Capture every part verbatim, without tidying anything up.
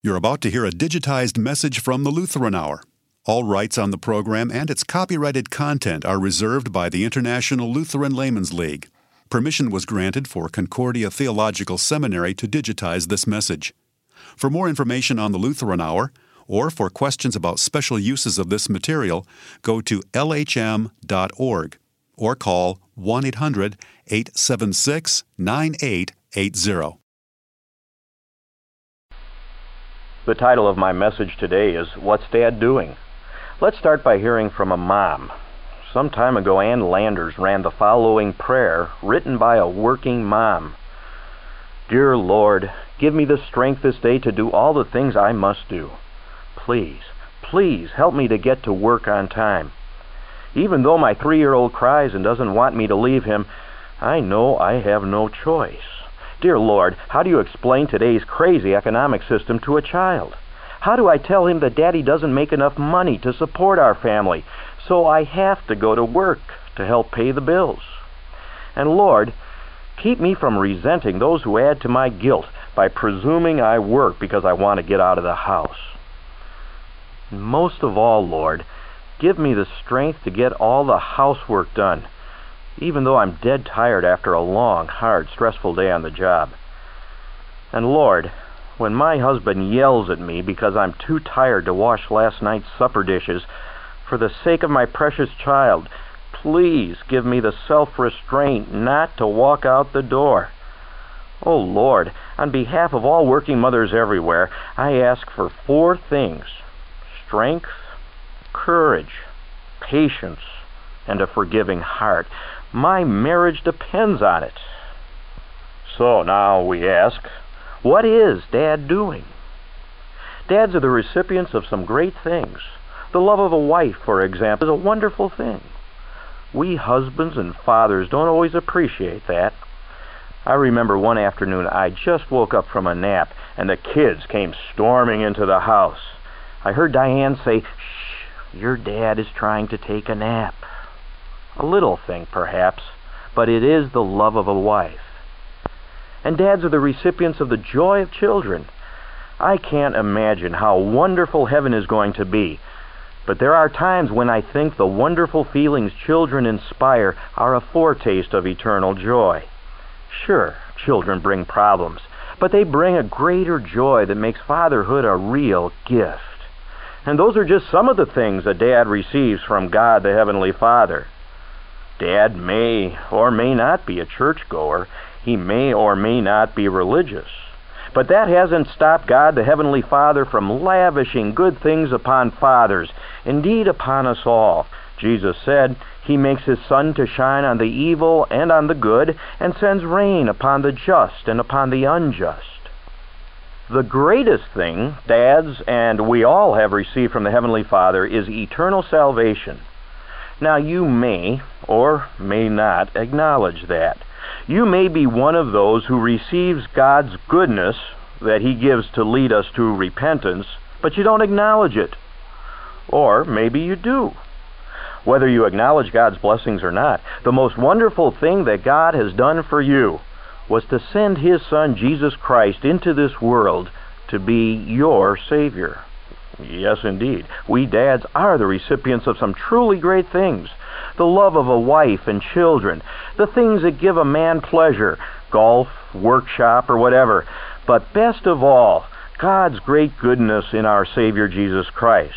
You're about to hear a digitized message from the Lutheran Hour. All rights on the program and its copyrighted content are reserved by the International Lutheran Laymen's League. Permission was granted for Concordia Theological Seminary to digitize this message. For more information on the Lutheran Hour, or for questions about special uses of this material, go to L H M dot org or call one eight hundred, eight seven six, nine eight eight zero. The title of my message today is, What's Dad Doing? Let's start by hearing from a mom. Some time ago, Ann Landers ran the following prayer written by a working mom. Dear Lord, give me the strength this day to do all the things I must do. Please, please help me to get to work on time. Even though my three-year-old cries and doesn't want me to leave him, I know I have no choice. Dear Lord, how do you explain today's crazy economic system to a child? How do I tell him that Daddy doesn't make enough money to support our family, so I have to go to work to help pay the bills? And Lord, keep me from resenting those who add to my guilt by presuming I work because I want to get out of the house. And most of all, Lord, give me the strength to get all the housework done, even though I'm dead tired after a long, hard, stressful day on the job. And Lord, when my husband yells at me because I'm too tired to wash last night's supper dishes, for the sake of my precious child, please give me the self-restraint not to walk out the door. Oh Lord, on behalf of all working mothers everywhere, I ask for four things: strength, courage, patience, and a forgiving heart. My marriage depends on it. So now we ask, what is Dad doing? Dads are the recipients of some great things. The love of a wife, for example, is a wonderful thing. We husbands and fathers don't always appreciate that. I remember one afternoon I just woke up from a nap and the kids came storming into the house. I heard Diane say, "Shh, your dad is trying to take a nap." A little thing, perhaps, but it is the love of a wife. And dads are the recipients of the joy of children. I can't imagine how wonderful heaven is going to be, but there are times when I think the wonderful feelings children inspire are a foretaste of eternal joy. Sure, children bring problems, but they bring a greater joy that makes fatherhood a real gift. And those are just some of the things a dad receives from God the Heavenly Father. Dad may or may not be a churchgoer. He may or may not be religious. But that hasn't stopped God the Heavenly Father from lavishing good things upon fathers, indeed upon us all. Jesus said, He makes His sun to shine on the evil and on the good, and sends rain upon the just and upon the unjust. The greatest thing dads and we all have received from the Heavenly Father is eternal salvation. Now you may or may not acknowledge that. You may be one of those who receives God's goodness that He gives to lead us to repentance, but you don't acknowledge it. Or maybe you do. Whether you acknowledge God's blessings or not, the most wonderful thing that God has done for you was to send His Son, Jesus Christ, into this world to be your Savior. Yes, indeed. We dads are the recipients of some truly great things. The love of a wife and children, the things that give a man pleasure, golf, workshop, or whatever. But best of all, God's great goodness in our Savior Jesus Christ.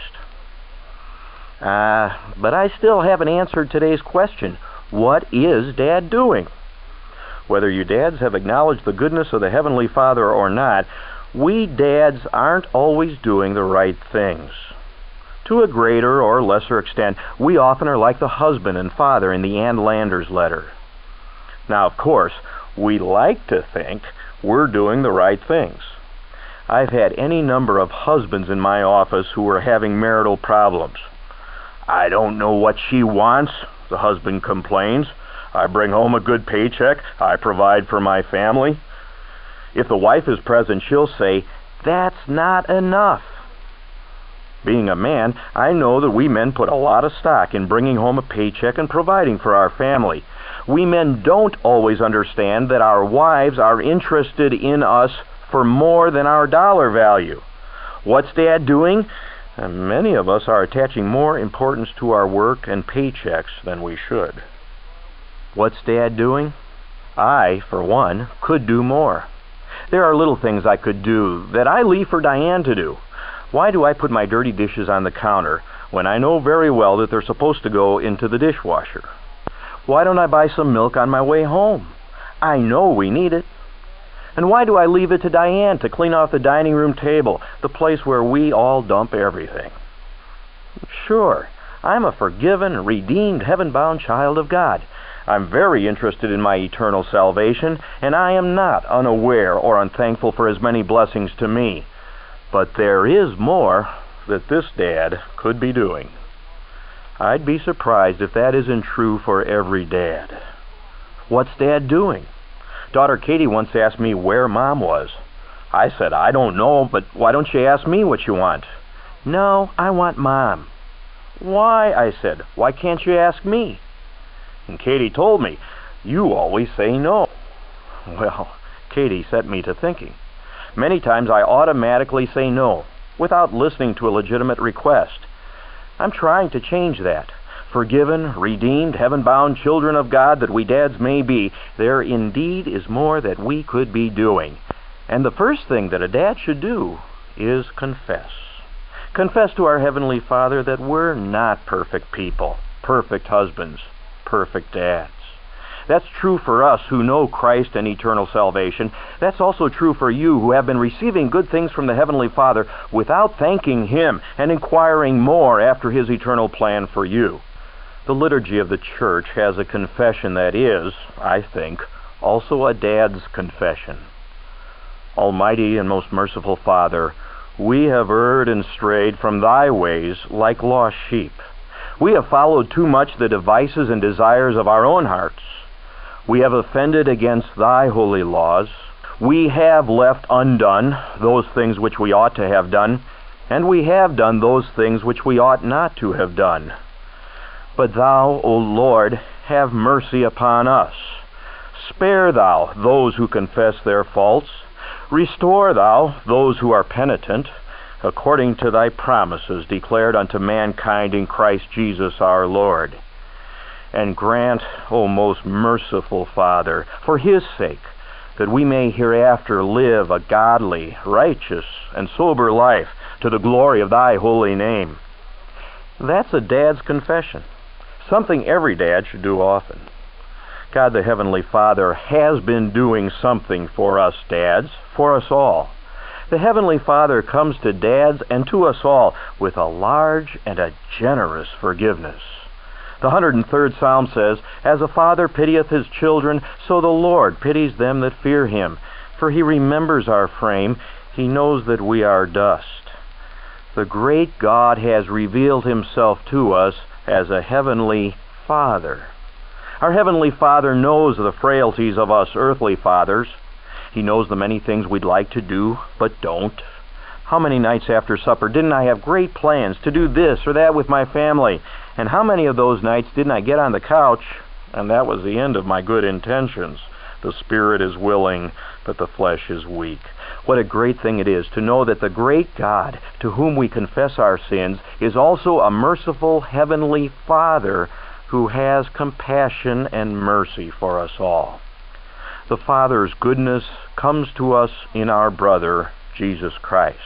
Ah, uh, but I still haven't answered today's question. What is Dad doing? Whether you dads have acknowledged the goodness of the Heavenly Father or not, we dads aren't always doing the right things. To a greater or lesser extent, we often are like the husband and father in the Ann Landers letter. Now, of course, we like to think we're doing the right things. I've had any number of husbands in my office who were having marital problems. I don't know what she wants, the husband complains. I bring home a good paycheck. I provide for my family. If the wife is present, she'll say, "That's not enough." Being a man, I know that we men put a lot of stock in bringing home a paycheck and providing for our family. We men don't always understand that our wives are interested in us for more than our dollar value. What's Dad doing? And many of us are attaching more importance to our work and paychecks than we should. What's Dad doing? I, for one, could do more. There are little things I could do that I leave for Diane to do. Why do I put my dirty dishes on the counter when I know very well that they're supposed to go into the dishwasher? Why don't I buy some milk on my way home? I know we need it. And why do I leave it to Diane to clean off the dining room table, the place where we all dump everything? Sure, I'm a forgiven, redeemed, heaven-bound child of God. I'm very interested in my eternal salvation, and I am not unaware or unthankful for His many blessings to me. But there is more that this dad could be doing. I'd be surprised if that isn't true for every dad. What's Dad doing? Daughter Katie once asked me where Mom was. I said, I don't know, but why don't you ask me what you want? No, I want Mom. Why? I said, why can't you ask me? And Katie told me, you always say no. Well, Katie set me to thinking. Many times I automatically say no, without listening to a legitimate request. I'm trying to change that. Forgiven, redeemed, heaven-bound children of God that we dads may be, there indeed is more that we could be doing. And the first thing that a dad should do is confess. Confess to our Heavenly Father that we're not perfect people, perfect husbands, perfect dads. That's true for us who know Christ and eternal salvation. That's also true for you who have been receiving good things from the Heavenly Father without thanking Him and inquiring more after His eternal plan for you. The liturgy of the church has a confession that is, I think, also a dad's confession. Almighty and most merciful Father, we have erred and strayed from Thy ways like lost sheep. We have followed too much the devices and desires of our own hearts. We have offended against Thy holy laws. We have left undone those things which we ought to have done, and we have done those things which we ought not to have done. But Thou, O Lord, have mercy upon us. Spare Thou those who confess their faults. Restore Thou those who are penitent, according to Thy promises declared unto mankind in Christ Jesus our Lord. And grant, O most merciful Father, for His sake, that we may hereafter live a godly, righteous, and sober life to the glory of Thy holy name. That's a dad's confession, something every dad should do often. God the Heavenly Father has been doing something for us dads, for us all. The Heavenly Father comes to dads and to us all with a large and a generous forgiveness. The one hundred third Psalm says, As a father pitieth his children, so the Lord pities them that fear Him. For He remembers our frame, He knows that we are dust. The great God has revealed Himself to us as a Heavenly Father. Our Heavenly Father knows the frailties of us earthly fathers. He knows the many things we'd like to do, but don't. How many nights after supper didn't I have great plans to do this or that with my family? And how many of those nights didn't I get on the couch, and that was the end of my good intentions? The spirit is willing, but the flesh is weak. What a great thing it is to know that the great God, to whom we confess our sins, is also a merciful Heavenly Father who has compassion and mercy for us all. The Father's goodness comes to us in our brother, Jesus Christ.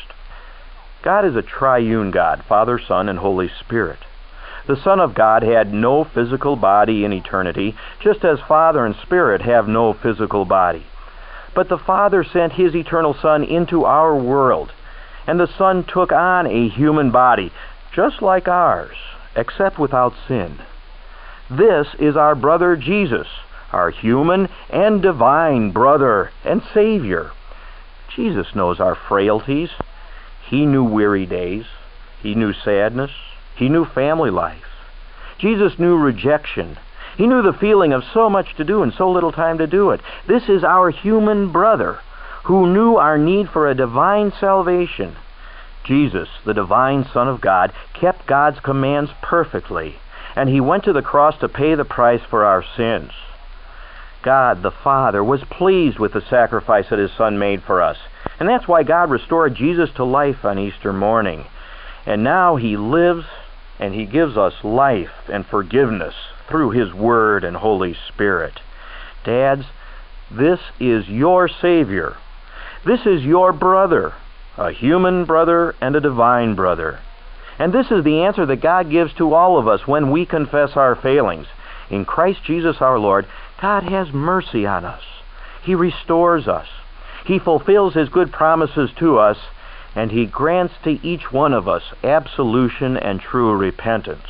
God is a triune God, Father, Son, and Holy Spirit. The Son of God had no physical body in eternity, just as Father and Spirit have no physical body. But the Father sent His eternal Son into our world, and the Son took on a human body, just like ours, except without sin. This is our brother Jesus, our human and divine brother and Savior. Jesus knows our frailties. He knew weary days. He knew sadness. He knew family life. Jesus knew rejection. He knew the feeling of so much to do and so little time to do it. This is our human brother who knew our need for a divine salvation. Jesus, the divine Son of God, kept God's commands perfectly, and He went to the cross to pay the price for our sins. God the Father was pleased with the sacrifice that His Son made for us. And that's why God restored Jesus to life on Easter morning. And now He lives and He gives us life and forgiveness through His Word and Holy Spirit. Dads, this is your Savior. This is your brother, a human brother and a divine brother. And this is the answer that God gives to all of us when we confess our failings. In Christ Jesus our Lord, God has mercy on us. He restores us. He fulfills His good promises to us, and He grants to each one of us absolution and true repentance.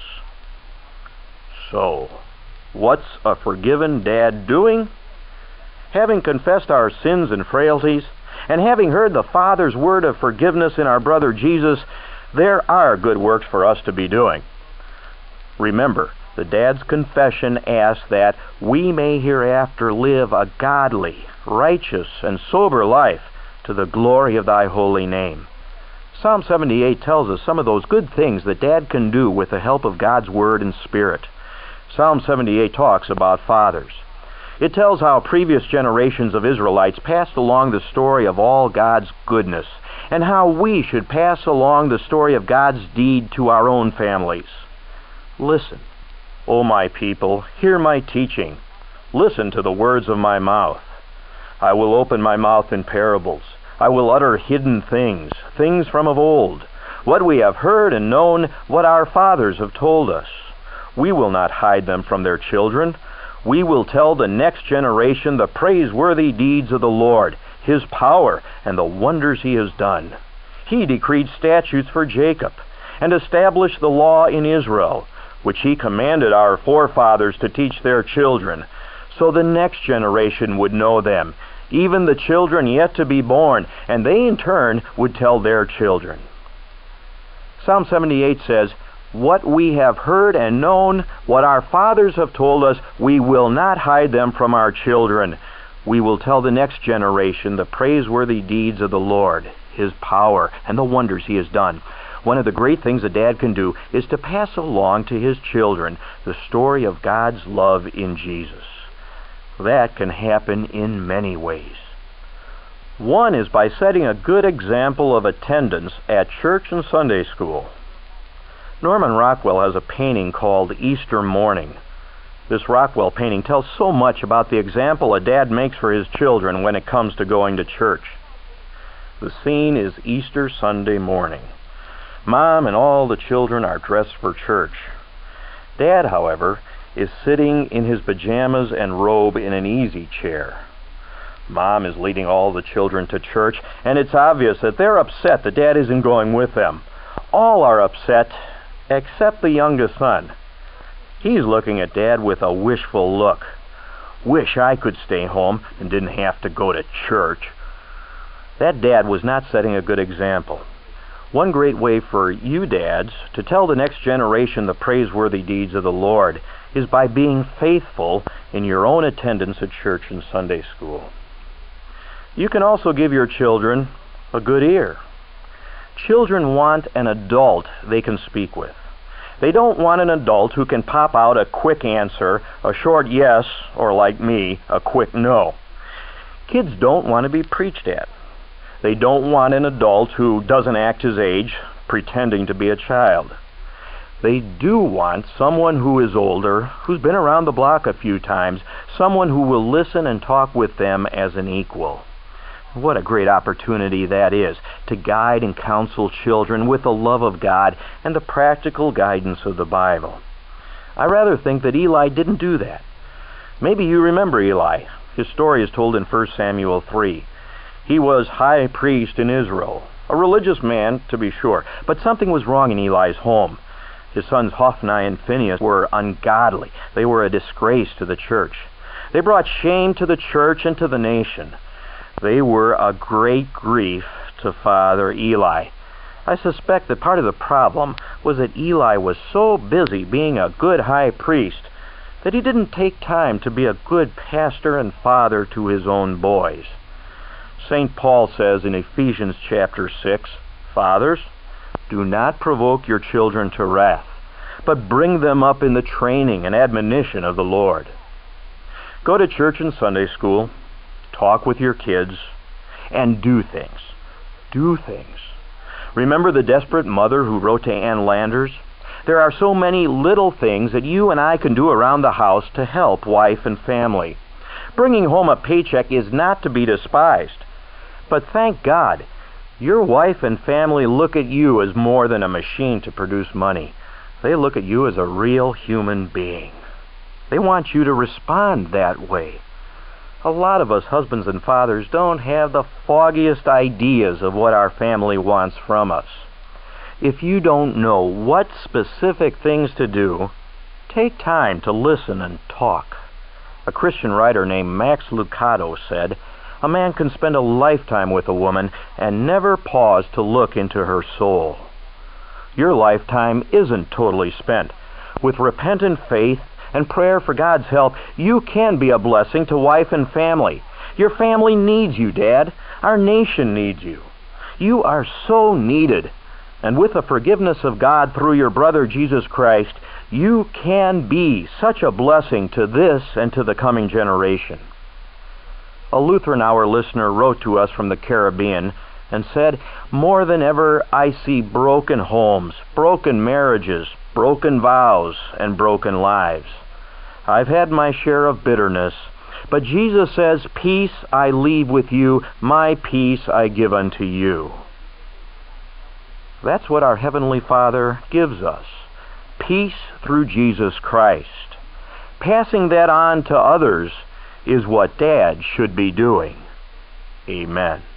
So, what's a forgiven dad doing? Having confessed our sins and frailties, and having heard the Father's word of forgiveness in our brother Jesus, there are good works for us to be doing. Remember, the dad's confession asks that we may hereafter live a godly, righteous, and sober life to the glory of Thy holy name. Psalm seventy-eight tells us some of those good things that Dad can do with the help of God's Word and Spirit. Psalm seventy-eight talks about fathers. It tells how previous generations of Israelites passed along the story of all God's goodness, and how we should pass along the story of God's deed to our own families. Listen, O my people, hear my teaching. Listen to the words of my mouth. I will open my mouth in parables. I will utter hidden things, things from of old, what we have heard and known, what our fathers have told us. We will not hide them from their children. We will tell the next generation the praiseworthy deeds of the Lord, His power, and the wonders He has done. He decreed statutes for Jacob, and established the law in Israel, which He commanded our forefathers to teach their children, so the next generation would know them, even the children yet to be born, and they in turn would tell their children. Psalm seventy-eight says, what we have heard and known, what our fathers have told us, we will not hide them from our children. We will tell the next generation the praiseworthy deeds of the Lord, His power, and the wonders He has done. One of the great things a dad can do is to pass along to his children the story of God's love in Jesus. That can happen in many ways. One is by setting a good example of attendance at church and Sunday school. Norman Rockwell has a painting called Easter Morning. This Rockwell painting tells so much about the example a dad makes for his children when it comes to going to church. The scene is Easter Sunday morning. Mom and all the children are dressed for church. Dad, however, is sitting in his pajamas and robe in an easy chair. Mom is leading all the children to church, and it's obvious that they're upset that Dad isn't going with them. All are upset, except the youngest son. He's looking at Dad with a wishful look. Wish I could stay home and didn't have to go to church. That dad was not setting a good example. One great way for you dads to tell the next generation the praiseworthy deeds of the Lord is by being faithful in your own attendance at church and Sunday school. You can also give your children a good ear. Children want an adult they can speak with. They don't want an adult who can pop out a quick answer, a short yes, or like me, a quick no. Kids don't want to be preached at. They don't want an adult who doesn't act his age, pretending to be a child. They do want someone who is older, who's been around the block a few times, someone who will listen and talk with them as an equal. What a great opportunity that is, to guide and counsel children with the love of God and the practical guidance of the Bible. I rather think that Eli didn't do that. Maybe you remember Eli. His story is told in First Samuel three. He was high priest in Israel, a religious man, to be sure, but something was wrong in Eli's home. His sons Hophni and Phinehas were ungodly. They were a disgrace to the church. They brought shame to the church and to the nation. They were a great grief to Father Eli. I suspect that part of the problem was that Eli was so busy being a good high priest that he didn't take time to be a good pastor and father to his own boys. Saint Paul says in Ephesians chapter six, Fathers, do not provoke your children to wrath, but bring them up in the training and admonition of the Lord. Go to church and Sunday school, talk with your kids, and do things. Do things. Remember the desperate mother who wrote to Ann Landers? There are so many little things that you and I can do around the house to help wife and family. Bringing home a paycheck is not to be despised. But thank God, your wife and family look at you as more than a machine to produce money. They look at you as a real human being. They want you to respond that way. A lot of us husbands and fathers don't have the foggiest ideas of what our family wants from us. If you don't know what specific things to do, take time to listen and talk. A Christian writer named Max Lucado said, "A man can spend a lifetime with a woman and never pause to look into her soul." Your lifetime isn't totally spent. With repentant faith and prayer for God's help, you can be a blessing to wife and family. Your family needs you, Dad. Our nation needs you. You are so needed. And with the forgiveness of God through your brother Jesus Christ, you can be such a blessing to this and to the coming generation. A Lutheran Hour listener wrote to us from the Caribbean and said, "More than ever, I see broken homes, broken marriages, broken vows, and broken lives. I've had my share of bitterness, but Jesus says, 'Peace I leave with you, my peace I give unto you.'" That's what our Heavenly Father gives us. Peace through Jesus Christ. Passing that on to others is what Dad should be doing. Amen.